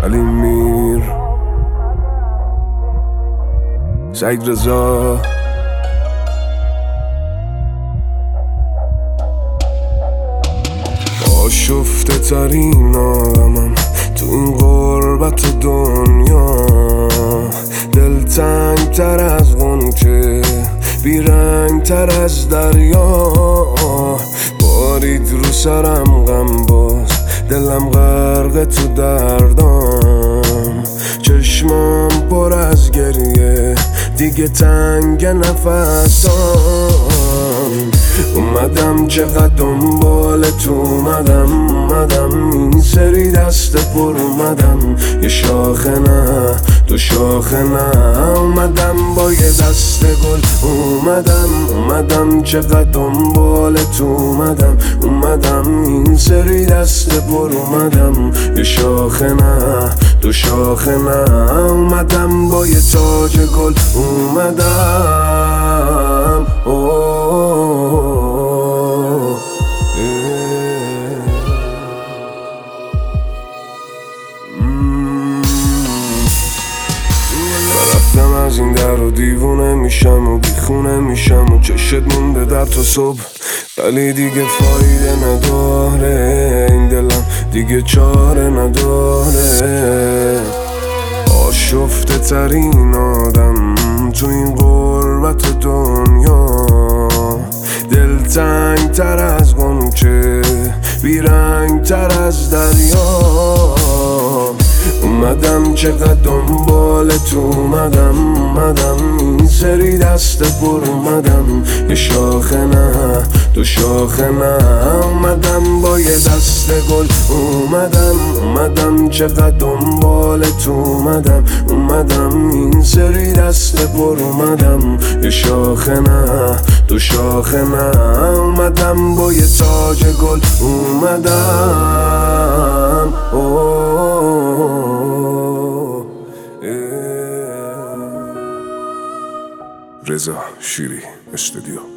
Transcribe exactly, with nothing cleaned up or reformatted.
علی میر، سعید رضا. آشفته ترین آدمم تو این غربت دنیا، دلتنگ تر از غنچه، بیرنگ تر از دریا. بارید رو سرم غم باز، دلم غرق تو دردام، چشمام پر از گریه، دیگه تنگ نفسام. اومدم چقدر دنبال تو اومدم، اومدم این سری دست پر اومدم، یه شاخه نه دو شاخه نه، اومدم با یه دست گل اومدم، اومدم چقدر دنبال تو اومدم، اومدم این سری دست پر اومدم، یه شاخه نه دو شاخه نه، اومدم با یه تاج گل اومدم. رفتم از این در و دیوونه میشم و بیخونه میشم و چشت مونده در تا صبح، ولی دیگه فایده نداره، این دلم دیگه چاره نداره. آشفته ترین آدم تو این غربت دنیا، دلتنگ تر از غنچه، بیرنگ تر از دریا. اومدم چقدر دنبال تو اومدم، اومدم این سری دست پر اومدم، یه شاخه نه دو شاخه نه، اومدم با یه دست گل اومدم، اومدم چقدر دنبال تو اومدم، اومدم این سری دست پر اومدم، یه شاخه نه دو شاخه نه، اومدم با یه تاج گل اومدم. رضا شیری استودیو.